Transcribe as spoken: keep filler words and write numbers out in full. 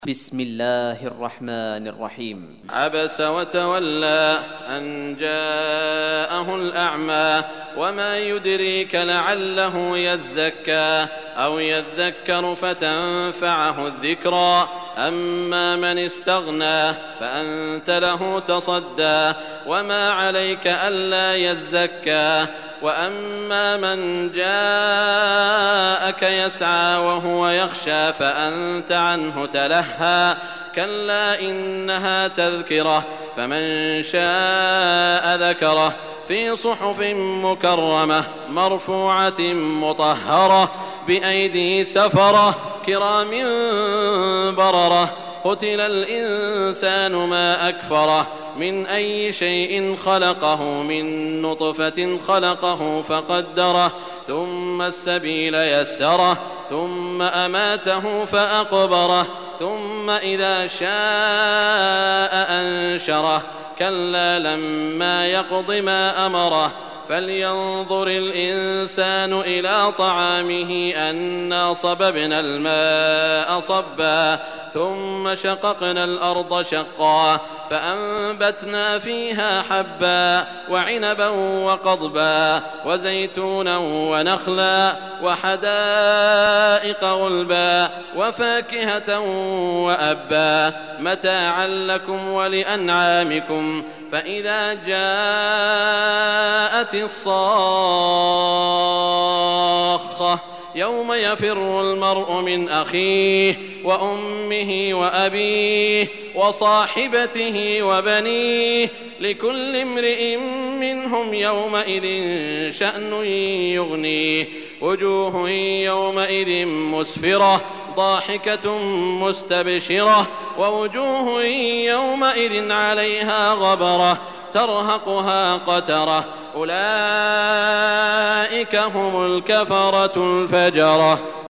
بسم الله الرحمن الرحيم. عبس وتولى أن جاءه الأعمى وما يدريك لعله يزكى أو يذكر فتنفعه الذكرى أما من استغنى فأنت له تصدى وما عليك ألا يزكى وأما من جاءك يسعى وهو يخشى فأنت عنه تلهى كلا إنها تذكرة فمن شاء ذكره في صحف مكرمة مرفوعة مطهرة بأيدي سفرة كرام بررة قتل الإنسان ما أكفره من أي شيء خلقه من نطفة خلقه فقدره ثم السبيل يسره ثم أماته فأقبره ثم إذا شاء أنشره كلا لما يقض ما أمره فلينظر الإنسان إلى طعامه أنا صببنا الماء صبا ثم شققنا الأرض شقا فأنبتنا فيها حبا وعنبا وقضبا وزيتونا ونخلا وحدائق غلبا وفاكهة وأبا متاعا لكم ولأنعامكم فإذا جاءت الصاخة يوم يفر المرء من أخيه وأمه وأبيه وصاحبته وبنيه لكل امرئ منهم يومئذ شأن يغنيه وجوه يومئذ مسفرة ضاحكة مستبشرة ووجوه يومئذ عليها غبرة ترهقها قترة أولئك هم الكفرة الفجرة.